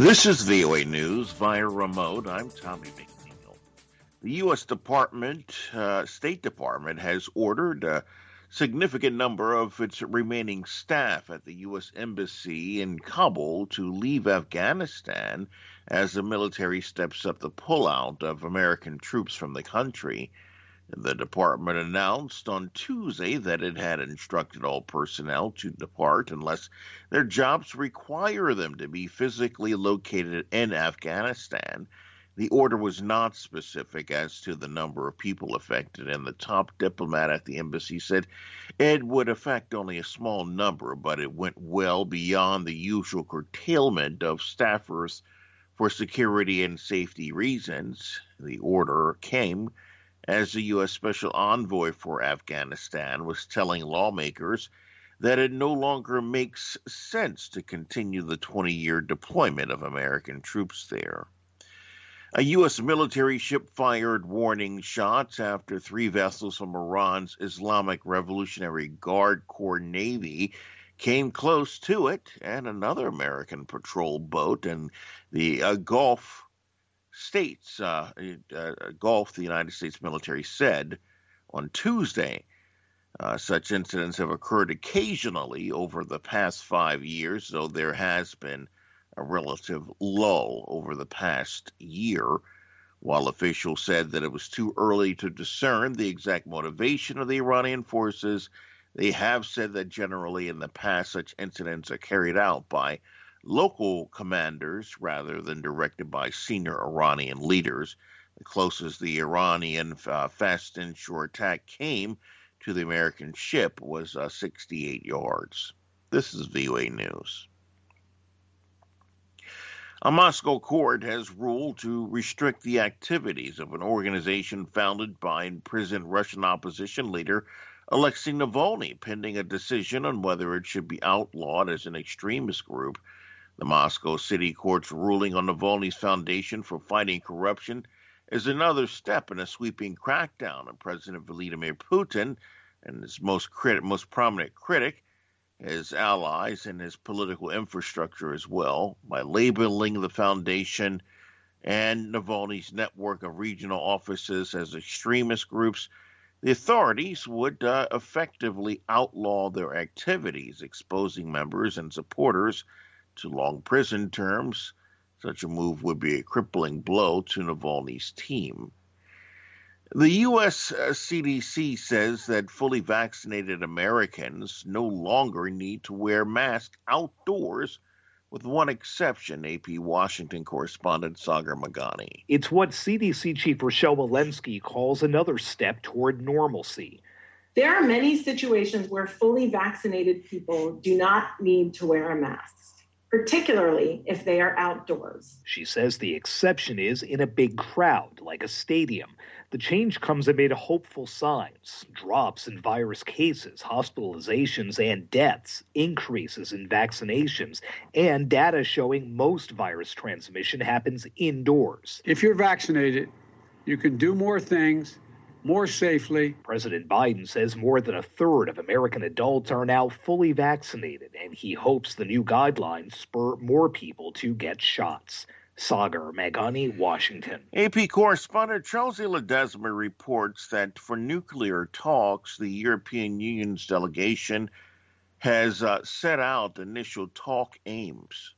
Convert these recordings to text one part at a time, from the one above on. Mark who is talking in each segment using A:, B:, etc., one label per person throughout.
A: This is VOA News via remote. I'm Tommy McNeil. The U.S. State Department has ordered a significant number of its remaining staff at the U.S. Embassy in Kabul to leave Afghanistan as the military steps up the pullout of American troops from the country. The department announced on Tuesday that it had instructed all personnel to depart unless their jobs require them to be physically located in Afghanistan. The order was not specific as to the number of people affected, and the top diplomat at the embassy said it would affect only a small number, but it went well beyond the usual curtailment of staffers for security and safety reasons. The order came as the U.S. Special Envoy for Afghanistan was telling lawmakers that it no longer makes sense to continue the 20-year deployment of American troops there. A U.S. military ship fired warning shots after 3 vessels from Iran's Islamic Revolutionary Guard Corps Navy came close to it, and another American patrol boat in the Gulf, the United States military said on Tuesday. Such incidents have occurred occasionally over the past 5 years, though there has been a relative lull over the past year. While officials said that it was too early to discern the exact motivation of the Iranian forces, they have said that generally in the past such incidents are carried out by local commanders rather than directed by senior Iranian leaders. The closest the Iranian fast inshore attack came to the American ship was 68 yards. This is VOA News. A Moscow court has ruled to restrict the activities of an organization founded by imprisoned Russian opposition leader Alexei Navalny, pending a decision on whether it should be outlawed as an extremist group. The Moscow City Court's ruling on Navalny's Foundation for Fighting Corruption is another step in a sweeping crackdown on President Vladimir Putin and his most prominent critic, his allies, and his political infrastructure as well, by labeling the foundation and Navalny's network of regional offices as extremist groups. The authorities would effectively outlaw their activities, exposing members and supporters to long prison terms. Such a move would be a crippling blow to Navalny's team. The U.S. CDC says that fully vaccinated Americans no longer need to wear masks outdoors, with one exception, AP Washington correspondent Sagar Meghani.
B: It's what CDC Chief Rochelle Walensky calls another step toward normalcy.
C: There are many situations where fully vaccinated people do not need to wear a mask, particularly if they are outdoors.
B: She says the exception is in a big crowd, like a stadium. The change comes amid hopeful signs: drops in virus cases, hospitalizations, and deaths, increases in vaccinations, and data showing most virus transmission happens indoors.
D: If you're vaccinated, you can do more things more safely.
B: President Biden says more than a third of American adults are now fully vaccinated, and he hopes the new guidelines spur more people to get shots. Sagar Meghani, Washington.
A: AP correspondent Chelsea Ledesma reports that for nuclear talks, the European Union's delegation has set out initial talk aims.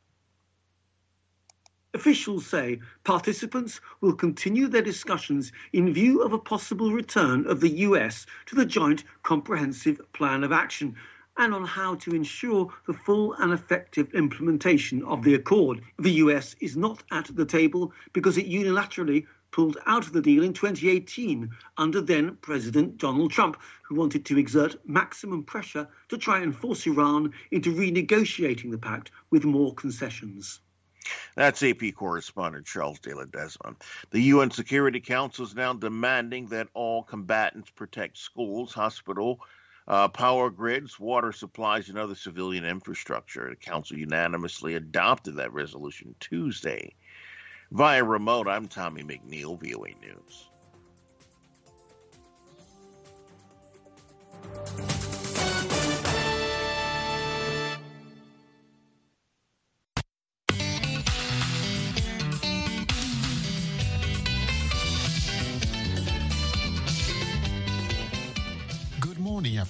E: Officials say participants will continue their discussions in view of a possible return of the US to the Joint Comprehensive Plan of Action and on how to ensure the full and effective implementation of the accord. The US is not at the table because it unilaterally pulled out of the deal in 2018 under then President Donald Trump, who wanted to exert maximum pressure to try and force Iran into renegotiating the pact with more concessions.
A: That's AP correspondent Charles de Ledesma. The UN Security Council is now demanding that all combatants protect schools, hospital, power grids, water supplies, and other civilian infrastructure. The Council unanimously adopted that resolution Tuesday. Via remote, I'm Tommy McNeil, VOA News.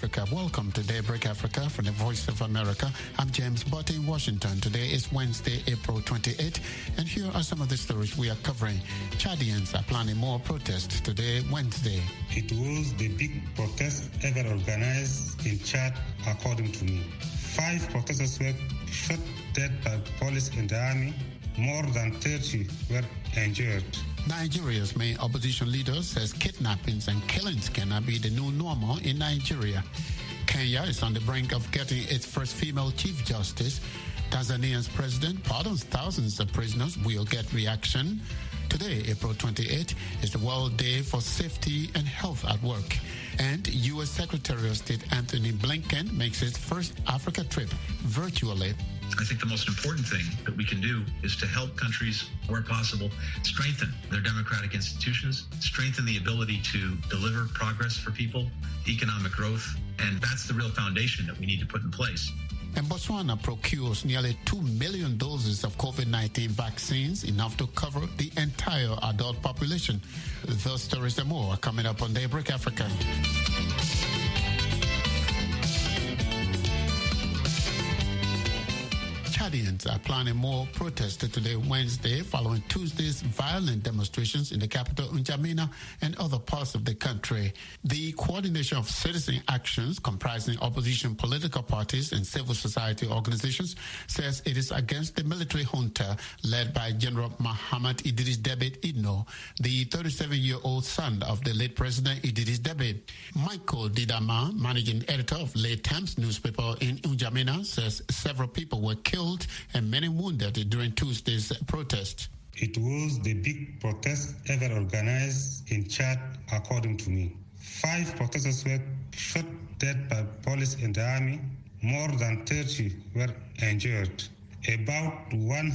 F: Africa. Welcome to Daybreak Africa from the Voice of America. I'm James Butt in Washington. Today is Wednesday, April 28, and here are some of the stories we are covering. Chadians are planning more protests today, Wednesday.
G: It was the big protest ever organized in Chad, according to me. 5 protesters were shot dead by police and the army. More than 30 were injured.
F: Nigeria's main opposition leader says kidnappings and killings cannot be the new normal in Nigeria. Kenya is on the brink of getting its first female chief justice. Tanzania's president pardons thousands of prisoners. Will get reaction. Today, April 28, is the World Day for Safety and Health at Work. And U.S. Secretary of State Anthony Blinken makes his first Africa trip virtually.
H: I think the most important thing that we can do is to help countries, where possible, strengthen their democratic institutions, strengthen the ability to deliver progress for people, economic growth, and that's the real foundation that we need to put in place.
F: And Botswana procures nearly 2 million doses of COVID-19 vaccines, enough to cover the entire adult population. Those stories and more are coming up on Daybreak Africa. Chadians are planning more protests today, Wednesday, following Tuesday's violent demonstrations in the capital, N'Djamena, and other parts of the country. The Coordination of Citizen Actions, comprising opposition political parties and civil society organizations, says it is against the military junta led by General Muhammad Idris Deby Itno, the 37-year-old son of the late President Idris Deby. Michael Didama, managing editor of Le Temps newspaper in N'Djamena, says several people were killed and many wounded during Tuesday's protest.
G: It was the big protest ever organized in Chad, according to me. 5 protesters were shot dead by police and the army. More than 30 were injured. About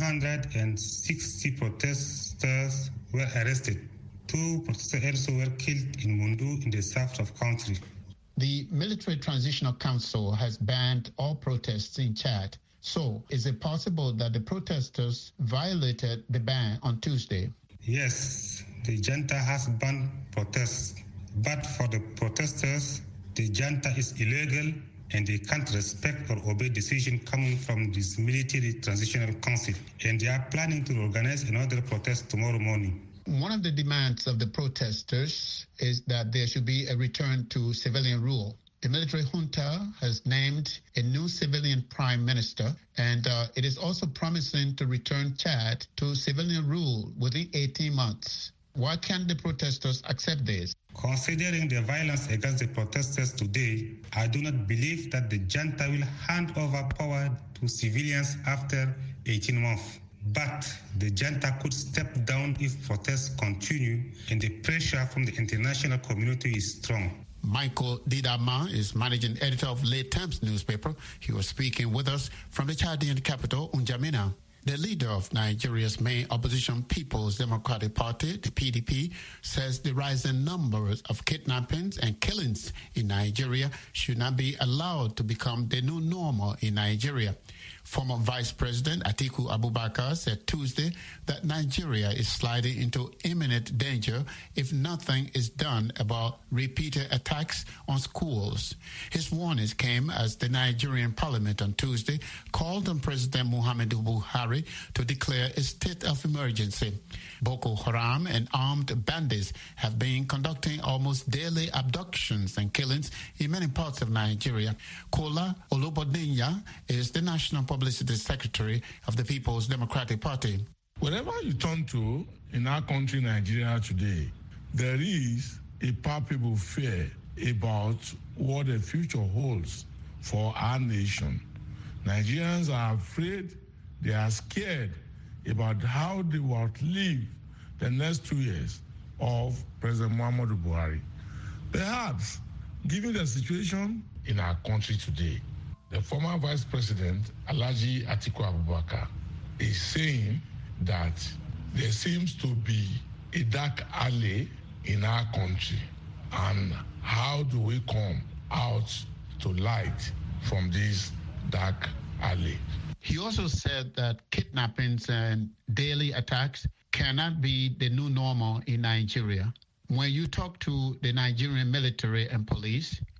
G: 160 protesters were arrested. 2 protesters also were killed in Mundu in the south of the country.
F: The Military Transitional Council has banned all protests in Chad. So, is it possible that the protesters violated the ban on Tuesday?
G: Yes, the junta has banned protests. But for the protesters, the junta is illegal and they can't respect or obey decisions coming from this Military Transitional Council. And they are planning to organize another protest tomorrow morning.
F: One of the demands of the protesters is that there should be a return to civilian rule. The military junta has named a new civilian prime minister, and it is also promising to return Chad to civilian rule within 18 months. Why can't the protesters accept this?
G: Considering the violence against the protesters today, I do not believe that the junta will hand over power to civilians after 18 months. But the junta could step down if protests continue and the pressure from the international community is strong.
F: Michael Didama is managing editor of Le Temps newspaper. He was speaking with us from the Chadian capital, N'Djamena. The leader of Nigeria's main opposition People's Democratic Party, the PDP, says the rising numbers of kidnappings and killings in Nigeria should not be allowed to become the new normal in Nigeria. Former Vice President Atiku Abubakar said Tuesday that Nigeria is sliding into imminent danger if nothing is done about repeated attacks on schools. His warnings came as the Nigerian parliament on Tuesday called on President Muhammadu Buhari to declare a state of emergency. Boko Haram and armed bandits have been conducting almost daily abductions and killings in many parts of Nigeria. Kola Olubodinya is the National Publicity Secretary of the People's Democratic Party.
I: Wherever you turn to in our country, Nigeria today, there is a palpable fear about what the future holds for our nation. Nigerians are afraid, they are scared about how they will outlive the next 2 years of President Muhammadu Buhari. Perhaps, given the situation in our country today, the former Vice President, Alhaji Atiku Abubakar, is saying that there seems to be a dark alley in our country. And how do we come out to light from this dark alley?
F: He also said that kidnappings and daily attacks cannot be the new normal in Nigeria. When you talk to the Nigerian military and police,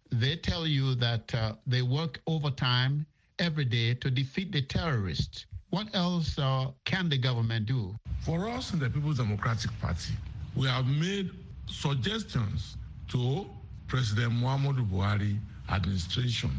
F: They tell you that they work overtime every day to defeat the terrorists. What else can the government do?
I: For us in the People's Democratic Party, we have made suggestions to President Muhammadu Buhari administration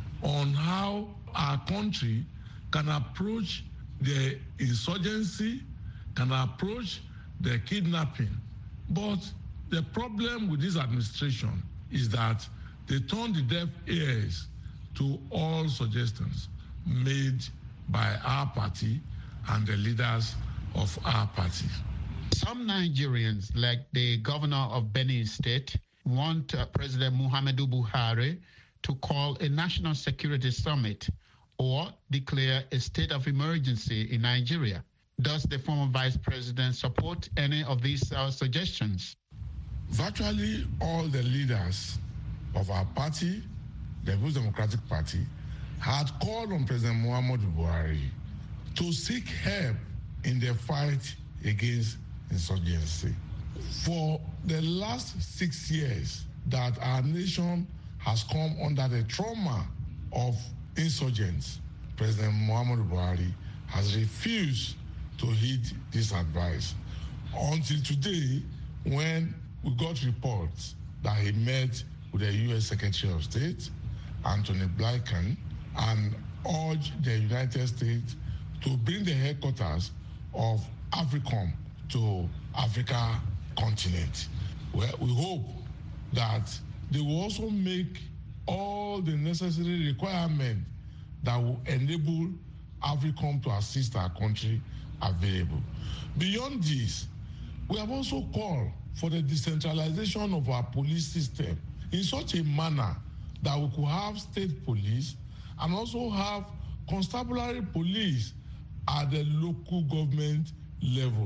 I: on how our country can approach the insurgency, can approach the kidnapping. But the problem with this administration is that they turn the deaf ears to all suggestions made by our party and the leaders of our party.
F: Some Nigerians, like the governor of Benin State, want President Muhammadu Buhari to call a national security summit or declare a state of emergency in Nigeria. Does the former vice president support any of these suggestions?
I: Virtually all the leaders of our party, the People's Democratic Party, had called on President Muhammadu Buhari to seek help in the fight against insurgency. For the last 6 years that our nation has come under the trauma of insurgents, President Muhammadu Buhari has refused to heed this advice. Until today, when we got reports that he met with the U.S. Secretary of State, Antony Blinken, and urged the United States to bring the headquarters of AFRICOM to Africa continent. Well, we hope that they will also make all the necessary requirements that will enable AFRICOM to assist our country available. Beyond this, we have also called for the decentralization of our police system in such a manner that we could have state police and also have constabulary police at the local government level.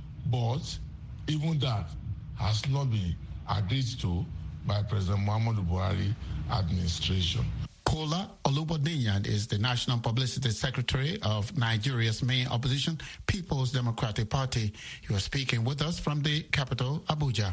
I: But even that has not been agreed to by President Muhammadu Buhari administration.
F: Kola Olubodinyan is the National Publicity Secretary of Nigeria's main opposition, People's Democratic Party. He was speaking with us from the capital, Abuja.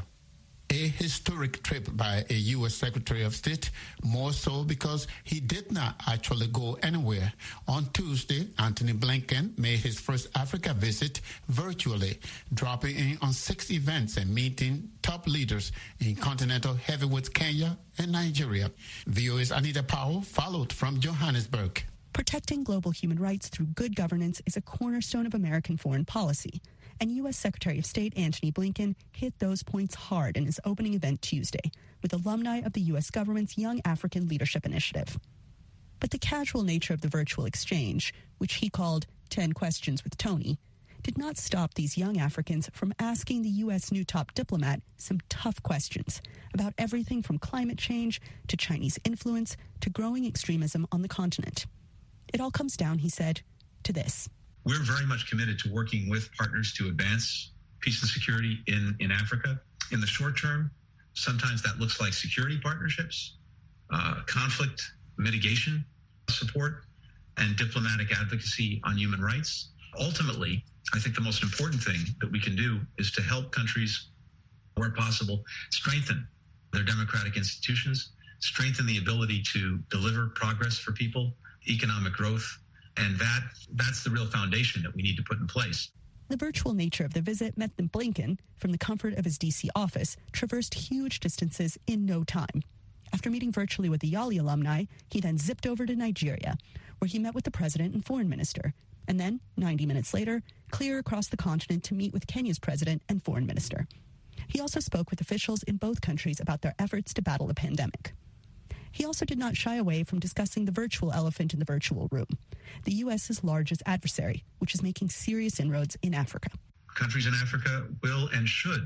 F: A historic trip by a U.S. Secretary of State, more so because he did not actually go anywhere. On Tuesday, Antony Blinken made his first Africa visit virtually, dropping in on 6 events and meeting top leaders in continental heavyweights Kenya and Nigeria. VOA's Anita Powell followed from Johannesburg.
J: Protecting global human rights through good governance is a cornerstone of American foreign policy. And U.S. Secretary of State Antony Blinken hit those points hard in his opening event Tuesday with alumni of the U.S. government's Young African Leadership Initiative. But the casual nature of the virtual exchange, which he called 10 Questions with Tony, did not stop these young Africans from asking the U.S. new top diplomat some tough questions about everything from climate change to Chinese influence to growing extremism on the continent. It all comes down, he said, to this.
H: We're very much committed to working with partners to advance peace and security in Africa. In the short term, sometimes that looks like security partnerships, conflict mitigation support, and diplomatic advocacy on human rights. Ultimately, I think the most important thing that we can do is to help countries, where possible, strengthen their democratic institutions, strengthen the ability to deliver progress for people, economic growth, and that's the real foundation that we need to put in place.
J: The virtual nature of the visit meant that Blinken, from the comfort of his D.C. office, traversed huge distances in no time. After meeting virtually with the Yali alumni, he then zipped over to Nigeria, where he met with the president and foreign minister, and then, 90 minutes later, clear across the continent to meet with Kenya's president and foreign minister. He also spoke with officials in both countries about their efforts to battle the pandemic. He also did not shy away from discussing the virtual elephant in the virtual room, the U.S.'s largest adversary, which is making serious inroads in Africa.
H: Countries in Africa will and should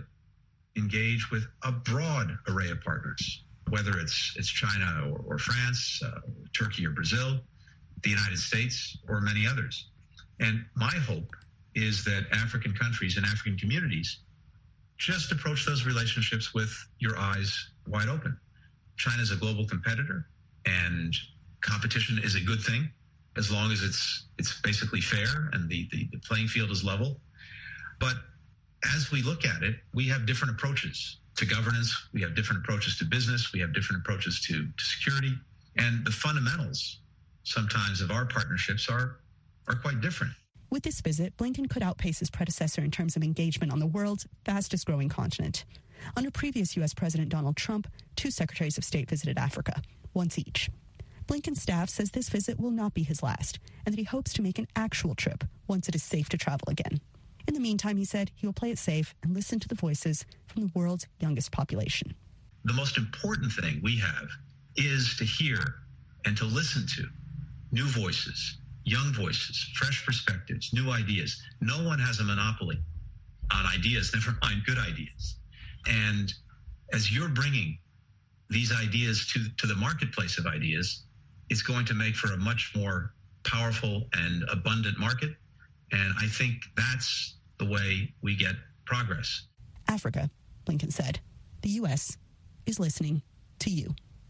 H: engage with a broad array of partners, whether it's China or France, Turkey or Brazil, the United States, or many others. And my hope is that African countries and African communities just approach those relationships with your eyes wide open. China's a global competitor, and competition is a good thing as long as it's basically fair and the playing field is level. But as we look at it, we have different approaches to governance. We have different approaches to business. We have different approaches to security. And the fundamentals sometimes of our partnerships are quite different.
J: With this visit, Blinken could outpace his predecessor in terms of engagement on the world's fastest growing continent. Under previous U.S. President Donald Trump, 2 secretaries of state visited Africa, once each. Blinken's staff says this visit will not be his last, and that he hopes to make an actual trip once it is safe to travel again. In the meantime, he said he will play it safe and listen to the voices from the world's youngest population.
H: The most important thing we have is to hear and to listen to new voices, young voices, fresh perspectives, new ideas. No one has a monopoly on ideas, never mind good ideas. And as you're bringing these ideas to the marketplace of ideas, it's going to make for a much more powerful and abundant market. And I think that's the way we get progress.
J: Africa, Blinken said, the U.S. is listening to you.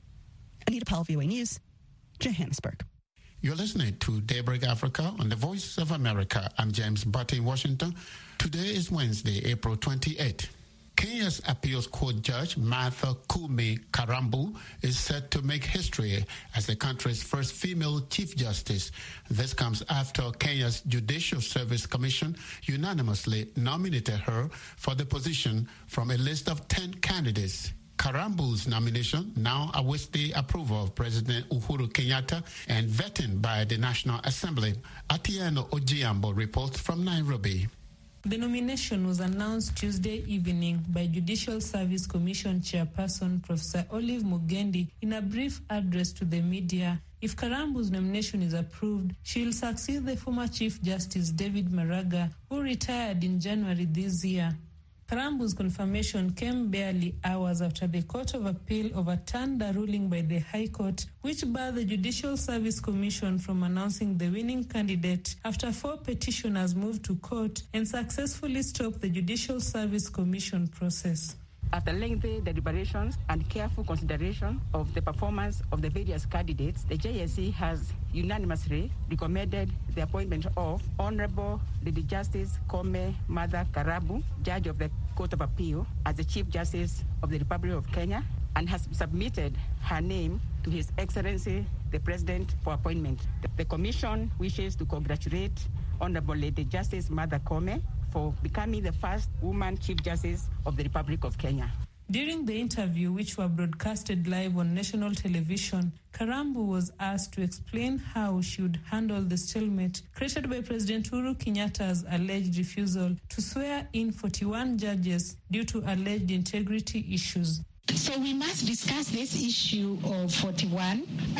J: Anita Powell, VOA News, Johannesburg.
F: You're listening to Daybreak Africa on the Voice of America. I'm James Butt in Washington. Today is Wednesday, April 28. Kenya's appeals court judge, Martha Koome Karambu, is set to make history as the country's first female chief justice. This comes after Kenya's Judicial Service Commission unanimously nominated her for the position from a list of 10 candidates. Karambu's nomination now awaits the approval of President Uhuru Kenyatta and vetting by the National Assembly. Atieno Ojiambo reports from Nairobi.
K: The nomination was announced Tuesday evening by Judicial Service Commission Chairperson Professor Olive Mugendi in a brief address to the media. If Karambu's nomination is approved, she will succeed the former Chief Justice David Maraga, who retired in January this year. Karambu's confirmation came barely hours after the Court of Appeal overturned a ruling by the High Court, which barred the Judicial Service Commission from announcing the winning candidate after 4 petitioners moved to court and successfully stopped the Judicial Service Commission process.
L: After lengthy deliberations and careful consideration of the performance of the various candidates, the JSC has unanimously recommended the appointment of Honorable Lady Justice Koome Martha Karambu, Judge of the Court of Appeal, as the Chief Justice of the Republic of Kenya, and has submitted her name to His Excellency the President for appointment. The Commission wishes to congratulate Honorable Lady Justice Martha Koome for becoming the first woman Chief Justice of the Republic of Kenya.
K: During the interview, which were broadcasted live on national television, Karambu was asked to explain how she would handle the stalemate created by President Uhuru Kenyatta's alleged refusal to swear in 41 judges due to alleged integrity issues.
M: So we must discuss this issue of 41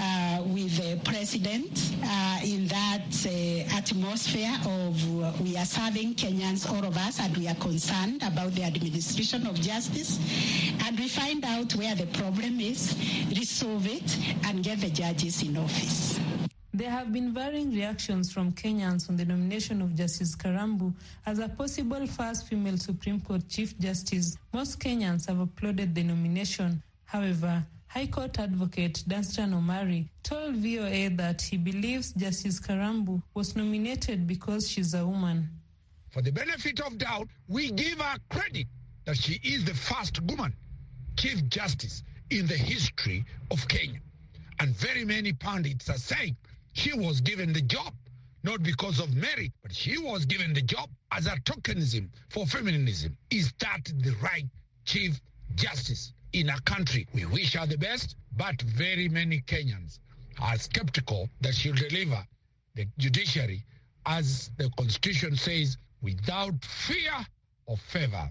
M: with the president in that atmosphere of we are serving Kenyans, all of us, and we are concerned about the administration of justice. And we find out where the problem is, resolve it, and get the judges in office.
K: There have been varying reactions from Kenyans on the nomination of Justice Karambu as a possible first female Supreme Court Chief Justice. Most Kenyans have applauded the nomination. However, High Court advocate Danstan Omari told VOA that he believes Justice Karambu was nominated because she's a woman.
N: For the benefit of doubt, we give her credit that she is the first woman Chief Justice in the history of Kenya. And very many pundits are saying she was given the job, not because of merit, but she was given the job as a tokenism for feminism. Is that the right Chief Justice in a country? We wish her the best, but very many Kenyans are skeptical that she'll deliver the judiciary, as the Constitution says, without fear or favor.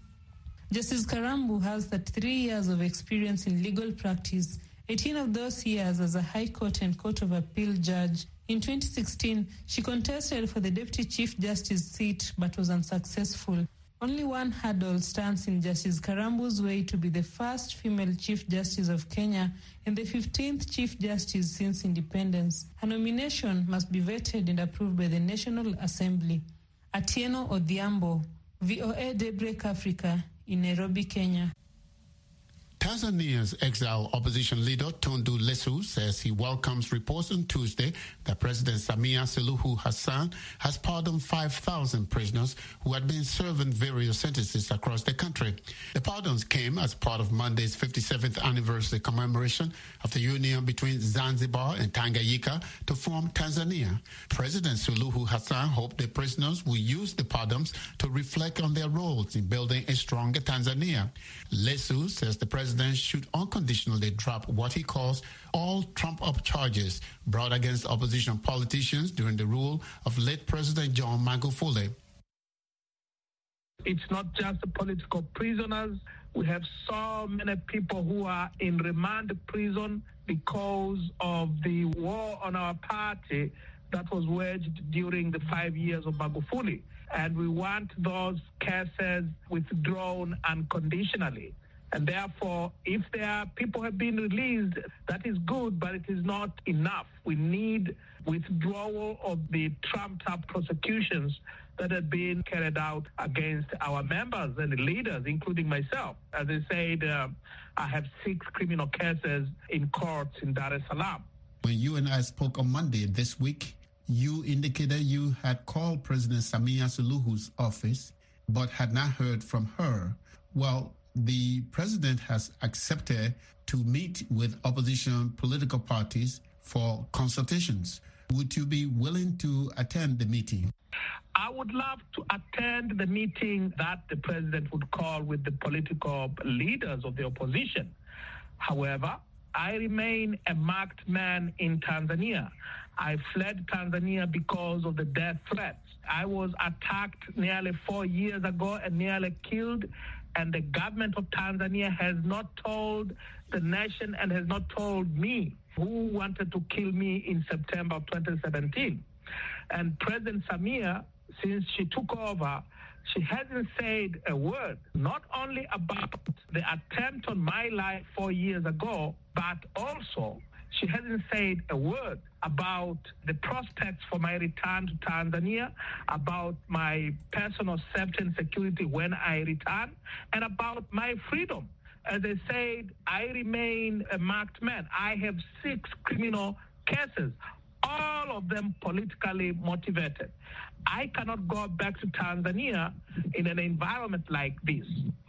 K: Justice Karambu has 33 years of experience in legal practice, 18 of those years as a High Court and Court of Appeal judge. In 2016, she contested for the Deputy Chief Justice seat but was unsuccessful. Only one hurdle stands in Justice Karambu's way to be the first female Chief Justice of Kenya and the 15th Chief Justice since independence. Her nomination must be vetted and approved by the National Assembly. Atieno Odhiambo, VOA Daybreak Africa, in Nairobi, Kenya.
F: Tanzania's exiled opposition leader Tundu Lissu says he welcomes reports on Tuesday that President Samia Suluhu Hassan has pardoned 5,000 prisoners who had been serving various sentences across the country. The pardons came as part of Monday's 57th anniversary commemoration of the union between Zanzibar and Tanganyika to form Tanzania. President Suluhu Hassan hoped the prisoners will use the pardons to reflect on their roles in building a stronger Tanzania. Lissu says the president should unconditionally drop what he calls all trump-up charges brought against opposition politicians during the rule of late President John Magufuli.
O: It's not just the political prisoners. We have so many people who are in remand prison because of the war on our party that was waged during the 5 years of Magufuli. And we want those cases withdrawn unconditionally. And therefore, if there are people who have been released, that is good, but it is not enough. We need withdrawal of the trumped-up prosecutions that have been carried out against our members and leaders, including myself. As I said, I have 6 criminal cases in courts in Dar es Salaam.
F: When you and I spoke on Monday this week, you indicated you had called President Samia Suluhu's office, but had not heard from her. Well, the president has accepted to meet with opposition political parties for consultations. Would you be willing to attend the meeting?
O: I would love to attend the meeting that the president would call with the political leaders of the opposition. However, I remain a marked man in Tanzania. I fled Tanzania because of the death threats. I was attacked nearly 4 years ago and nearly killed, and the government of Tanzania has not told the nation and has not told me who wanted to kill me in September of 2017. And President Samia, since she took over, she hasn't said a word, not only about the attempt on my life 4 years ago, but also she hasn't said a word about the prospects for my return to Tanzania, about my personal safety and security when I return, and about my freedom. As I said, I remain a marked man. I have 6 criminal cases, all of them politically motivated. I cannot go back to Tanzania in an environment like this.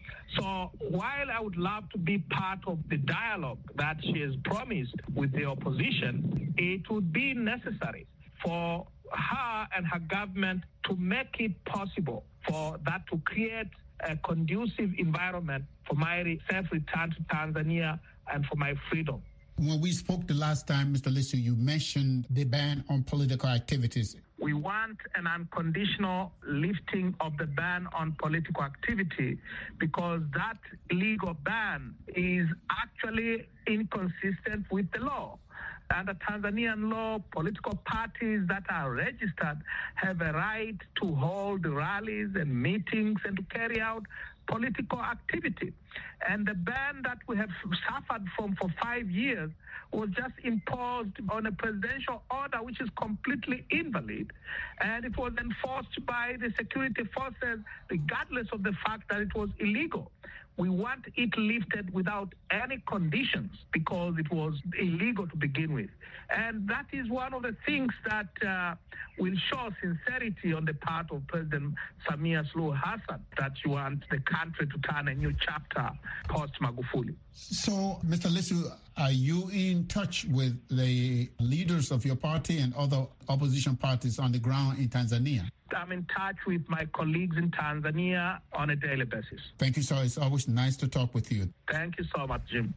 O: So while I would love to be part of the dialogue that she has promised with the opposition, it would be necessary for her and her government to make it possible for that to create a conducive environment for my safe return to Tanzania and for my freedom.
F: When we spoke the last time, Mr. Lissu, you mentioned the ban on political activities.
O: We want an unconditional lifting of the ban on political activity because that legal ban is actually inconsistent with the law. Under Tanzanian law, political parties that are registered have a right to hold rallies and meetings and to carry out political activity. And the ban that we have suffered from for 5 years was just imposed on a presidential order which is completely invalid. And it was enforced by the security forces regardless of the fact that it was illegal. We want it lifted without any conditions because it was illegal to begin with. And that is one of the things that will show sincerity on the part of President Samia Suluhu Hassan, that you want the country to turn a new chapter post-Magufuli.
F: So, Mr. Lissu, are you in touch with the leaders of your party and other opposition parties on the ground in Tanzania?
O: I'm in touch with my colleagues in Tanzania on a daily basis.
F: Thank you, sir. It's always nice to talk with you.
O: Thank you so much, Jim.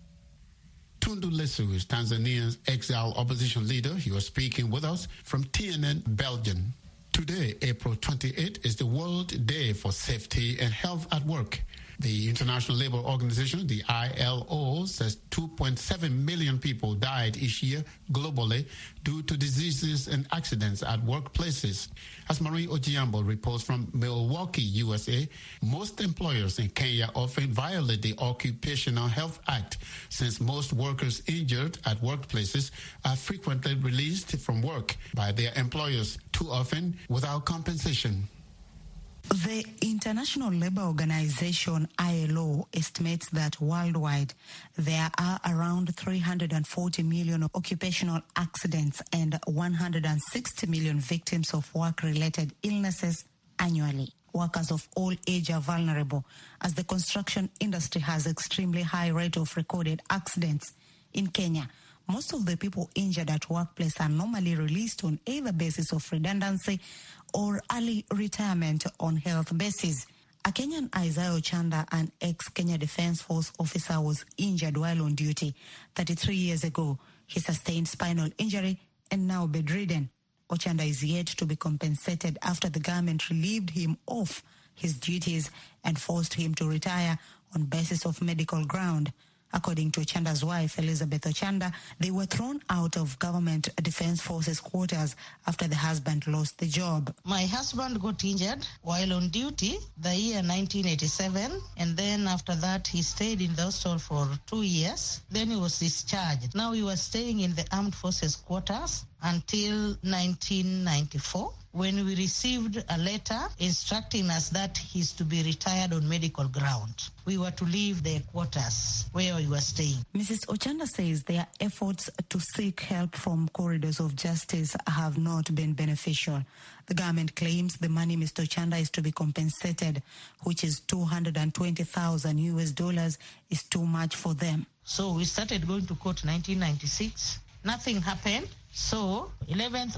F: Tundu Lissu is Tanzania's exiled opposition leader. He was speaking with us from TNN, Belgium. Today, April 28th, is the World Day for Safety and Health at Work. The International Labour Organization, the ILO, says 2.7 million people died each year globally due to diseases and accidents at workplaces. As Marie Ojiambo reports from Milwaukee, USA, most employers in Kenya often violate the Occupational Health Act, since most workers injured at workplaces are frequently released from work by their employers, too often without compensation.
P: The International Labour Organization, ILO, estimates that worldwide there are around 340 million occupational accidents and 160 million victims of work-related illnesses annually. Workers of all ages are vulnerable, as the construction industry has extremely high rate of recorded accidents. In Kenya, most of the people injured at workplace are normally released on either basis of redundancy or early retirement on health basis. A Kenyan, Isaiah Ochanda, an ex-Kenya Defence Force officer, was injured while on duty 33 years ago. He sustained spinal injury and now bedridden. Ochanda is yet to be compensated after the government relieved him of his duties and forced him to retire on basis of medical ground. According to Ochanda's wife, Elizabeth Ochanda, they were thrown out of government defense forces quarters after the husband lost the job.
Q: My husband got injured while on duty the year 1987, and then after that he stayed in the hospital for 2 years. Then he was discharged. Now he was staying in the armed forces quarters until 1994, when we received a letter instructing us that he's to be retired on medical ground. We were to leave the quarters where we were staying.
P: Mrs. Ochanda says their efforts to seek help from corridors of justice have not been beneficial. The government claims the money Mr. Ochanda is to be compensated, which is $220,000 is too much for them.
Q: So we started going to court 1996. Nothing happened. So 11th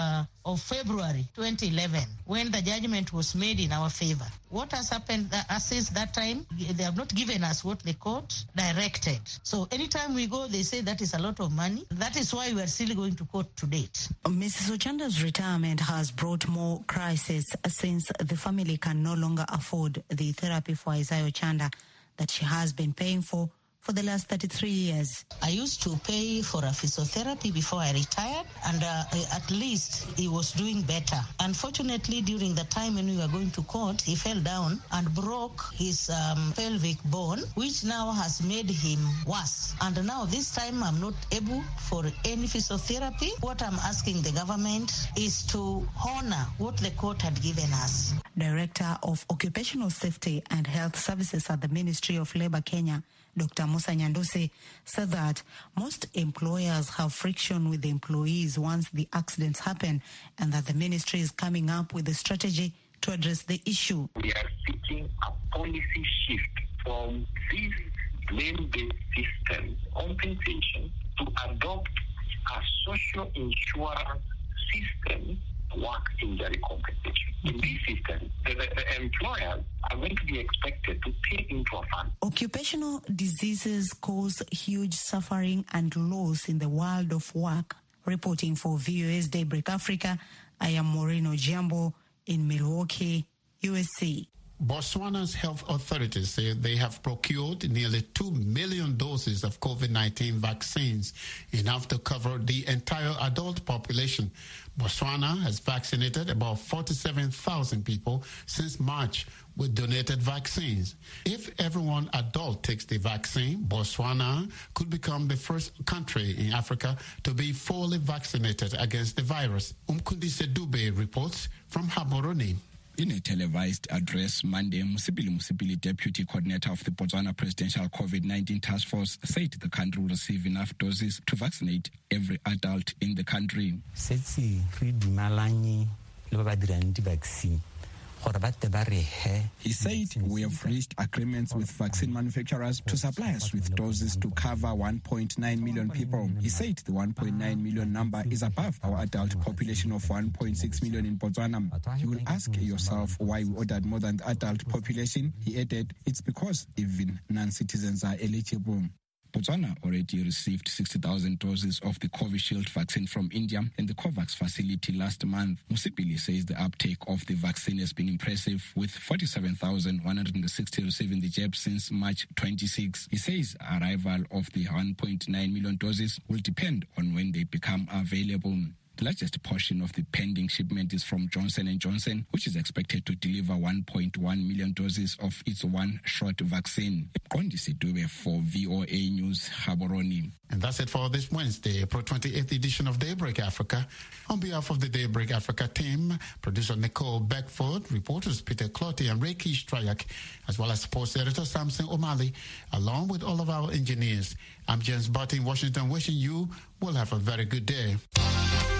Q: of February 2011, when the judgment was made in our favor. What has happened since that time? They have not given us what the court directed. So anytime we go, they say that is a lot of money. That is why we are still going to court to date.
P: Mrs. Ochanda's retirement has brought more crisis since the family can no longer afford the therapy for Isaiah Ochanda that she has been paying for the last 33 years.
Q: I used to pay for a physiotherapy before I retired, and at least he was doing better. Unfortunately, during the time when we were going to court, he fell down and broke his pelvic bone, which now has made him worse. And now this time I'm not able for any physiotherapy. What I'm asking the government is to honor what the court had given us.
P: Director of Occupational Safety and Health Services at the Ministry of Labour Kenya, Dr. Musa Nyandusi, said that most employers have friction with the employees once the accidents happen, and that the ministry is coming up with a strategy to address the issue.
R: We are seeking a policy shift from this claim-based system compensation to adopt a social insurance system work injury compensation. In this system, the employers are going to be expected to pay into a fund.
P: Occupational diseases cause huge suffering and loss in the world of work. Reporting for VOA's Daybreak Africa, I am Maureen Ojiambo in Milwaukee, USA.
F: Botswana's health authorities say they have procured nearly 2 million doses of COVID-19 vaccines, enough to cover the entire adult population. Botswana has vaccinated about 47,000 people since March with donated vaccines. If everyone adult takes the vaccine, Botswana could become the first country in Africa to be fully vaccinated against the virus. Umkundise Dube reports from Gaborone.
S: In a televised address Monday, Musipili, Deputy Coordinator of the Botswana Presidential COVID-19 Task Force, said the country will receive enough doses to vaccinate every adult in the country. He said, we have reached agreements with vaccine manufacturers to supply us with doses to cover 1.9 million people. He said the 1.9 million number is above our adult population of 1.6 million in Botswana. You will ask yourself why we ordered more than the adult population. He added, it's because even non-citizens are eligible. Botswana already received 60,000 doses of the Covishield vaccine from India and the COVAX facility last month. Musipili says the uptake of the vaccine has been impressive, with 47,160 receiving the jab since March 26. He says arrival of the 1.9 million doses will depend on when they become available. The largest portion of the pending shipment is from Johnson & Johnson, which is expected to deliver 1.1 million doses of its one-shot vaccine. Kondisi Dube for VOA News, Haboroni.
F: And that's it for this Wednesday, April 28th edition of Daybreak Africa. On behalf of the Daybreak Africa team, producer Nicole Beckford, reporters Peter Clotty and Reiki Strayak, as well as sports editor Samson O'Malley, along with all of our engineers. I'm James Barty in Washington, wishing you will have a very good day.